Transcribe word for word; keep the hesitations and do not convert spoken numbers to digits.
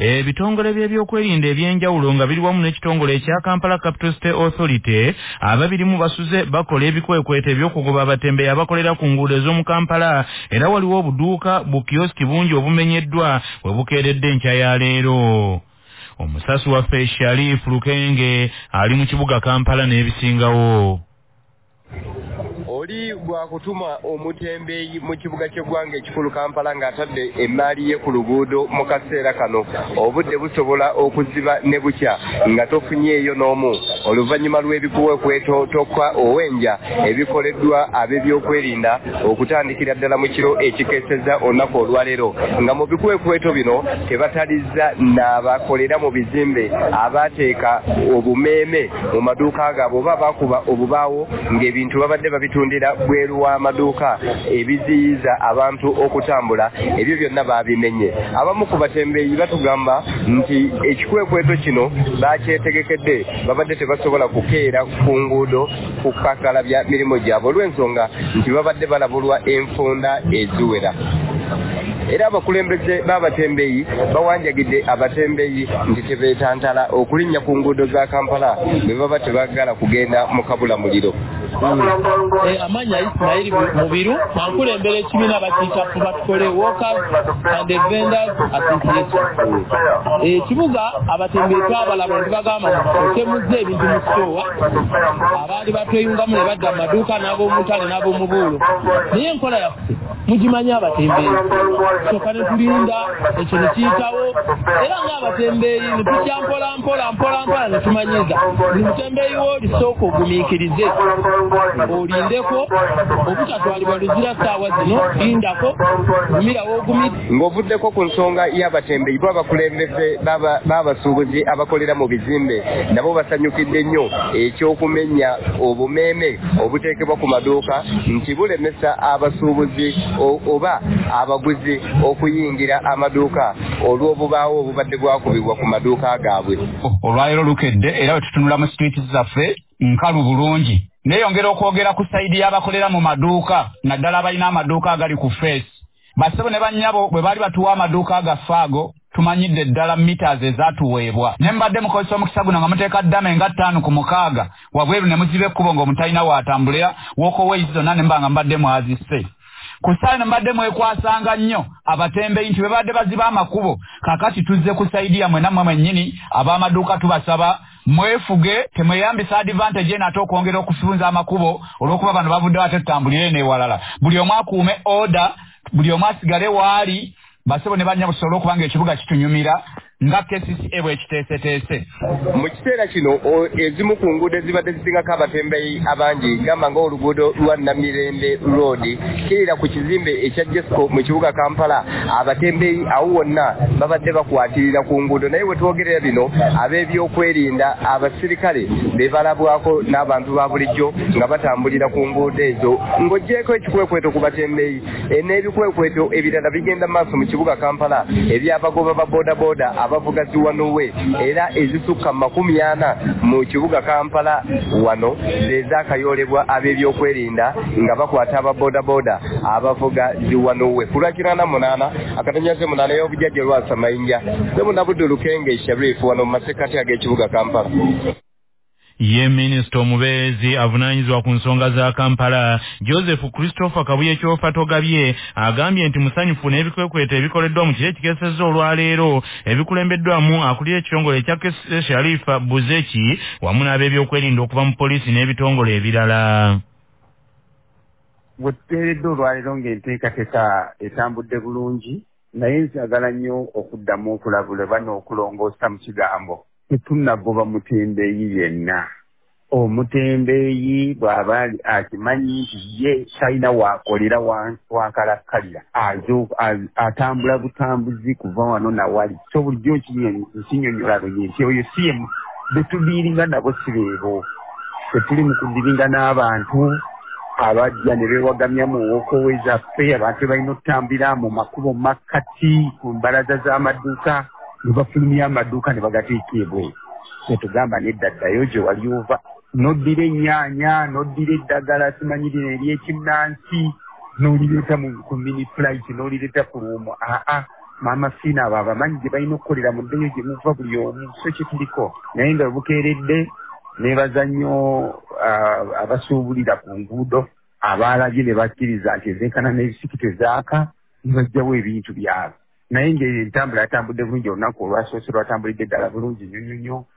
Ebitongole by'ebyokwerinda ebyenjawulo nga biri wamu n'ekitongole ekya Kampala Capital State Authority ababiri mu basuze bakola ebikwekweto eby'okugoba abatembeeyi abakolera ku nguudo ez'omu Kampala era waliwo obuduuka bukioski bungi obumenyeddwa bwe bukeeredde enkya ya leero. Omusasi waffe Sharif Lukenge ali mu kibuga Kampala n'ebisingawo. Oli bwa kutuma omutembeeyi mu kibuga ky'eggwanga ekikulu Kampala ng'atadde emmaali ye ku luguudo mu kaseera kano obudde busobola okuziba ne bukya nga tofunyeeyo n'omu oluvannyuma lw'ebikuweekweto tokka owenja ebikoleddwa ab'ebyokwerinda okutandikira ddala mu kiro ekikeesezza olunaku olwaleero nga mu bikuweekweto bino tebatalizza n'abakolera mu bizimbe abaateeka obumeeme mu maduuka gaabwe oba baakuba obubaawo ng'ebintu babadde babitundira bweru w'amaduuka ebiziyiza abantu okutambula ebyo byonna baabimenye. Abamu ku batembeeyi batugamba nti ekikwekweto kino bakyetegekedde babadde tebasobola kukeera ku nguudo ku kakalabya mirimu gyabwe olw'ensonga nti babadde balabulwa enfunda eziwera. Era abakulembeze b'abatembeeyi bawanjagidde abatembeeyi nti tebeetantala okulinnya ku nguudo za Kampala bwe baba tebaagala kugenda mu kabula muliro. Amanya Ismail Mubiru ankulembera ekibiina bakiyita Fubatukole Workers and Vendors Association. Ekibuga abatembeeyi twabalaba ne bagamba temuzze ebintu mu sitowa abaali batweyungamu ne badda mu maduuka n'ab'omutale n'ab'omu buulo naye enkola yaffe mugimanyi abatembeeyi soka ne tulinda ekyo ne kiyitawo era ng'abatembeeyi ne tujja mpola mpola mpola mpola ne tumanyiza buli mutembeeyi w'oli sooka ogumiikirize olindeko obutatwalibwa luzira ssaawa zino lindako gumirawo ogumi ng'ovuddeko ku nsonga y'abatembeeyi bo abakulembeze b'abasuubuzi abakolera mu bizimbe nabo basanyukidde nnyo ekyokumenya obumeeme obuteekebwa ku maduuka nti bulemesa abasuubuzi oba abaguzi okuyingira amaduuka olw'obubaawo obubadde bwakubibwa ku maduuka gaabwe. Olwaleero lukedde era wetutunula mu street zaffe nkalu bulungi. Neyongera okwogera ku sayidi y'abakolera mu maduuka naddala abalina amaduuka agali ku face. Basebo ne bannyabo bwe baali batuwa amaduuka agafaago tumanyidde ddala meters ezaatuweebwa. Ne mbadde mukozesa omukisa guno nga muteeka ddame nga ttaano ku mukaaga wabweru ne muziba ekkubo ng'omutalina waatambulira walkways zonna ne mbanga mbadde mwazisse. Ku sayidi mbadde mwekwasanga nnyo abatembeeyi nti bwe badde baziba amakubo kakati tuzze ku sayidi yammwe nammwe mwennyini ab'amaduuka tubasaba mwefuge temweyambisa advantage ate okwongera okufunza amakubo olw'okuba bano bavudde ate tutambulire n'ewalala. Buli omu akuume order, buli omu asigale waali basebo ne bannya busobola okubanga ekibuga kitunyumira nga K C C A bwe kiteeseteese. Mu kiseera kino ezimu ku nguudo ezibadde zisingako abatembeeyi abangi gamba ng'oluguudo lwa Namirembe Road kirira ku kizimbe ekya Jesco mu kibuga Kampala abatembeeyi awo wonna babadde bakwatirira ku nguudo naye we twogerera bino ab'ebyokwerinda abasirikale be balabwako n'abantu ba bulijjo nga batambulira ku nguudo ezo ng'oggyeko ekikwekweto ku batembeeyi n'ebikwekweto ebirala bigenda maaso mu kibuga Kampala ebyabagoba ba bodaboda abavuga ziwanuwe era ezisukka makumi ana mu kibuga Kampala wano zezaakayolebwa ab'ebyokwerinda nga bakwata ababodaboda abavuga ziwanuwe kulwakira na munaana akatanyaze munaana y'obujjajja lwasa mayinja semunabudde Lukenge Sharif wano mu masekati ag'ekibuga Kampala. Ye Minisita omubeezi avunaanyizibwa ku nsonga za Kampala Joseph Christopher Kabuye Kyofa Togabye agambye nti musanyufu n'ebikwekweto ebikoleddwa mu kiro ekikeesezza olwaleero ebikulembeddwamu akulira ekitongole ekya Sharif Buzeki wamu n'ab'ebyokwerinda okuva mu poliisi n'ebitongole ebirala. Wetuteeredde olwaleero ng'enteekateeka etambudde bulungi naye nzagala nnyo okuddamu okulabula n'okulongoosa mu kigambo. Tetunnagoba mutembeeyi yenna. Omutembeeyi bw'aba akimanyi nti ye talina waakolera wankalakkalira atambula butambuzi kuva wano na wali. So bulijjo nkinyonnyola lunye nti oyo si ye betudiiringa nabo si beebo. Tetuli mu kudiringa n'abantu abajja ne beewagamya mu wookowe zaffe abantu balina okutambulira mu makubo makkati ku mbalaza z'amaduuka ne bafulumya amaduuka ne bagateeka ebweru. Tetugamba neddaddayo gye wali ova n'oddira ennyaanya n'oddira eddagala simanyirira ery'ekinnansi n'olireeta ku mini flight n'olireeta ku luumu aa maama fiina abo abamanyi gye balina okukolera mu ddeyo gye muva buli omu so kye tuliko naye nga bukeeredde neebaza nnyo abasuubulira ku nguudo abaalabye ne bakkiriza nti ezenkana n'ebisiki tezaaka ne bajjawo ebintu byabwe naye ng'entambula yatambudde bulungi olunaku olwasoose lwatambulidde ddala bulungi nnyo nnyo nnyo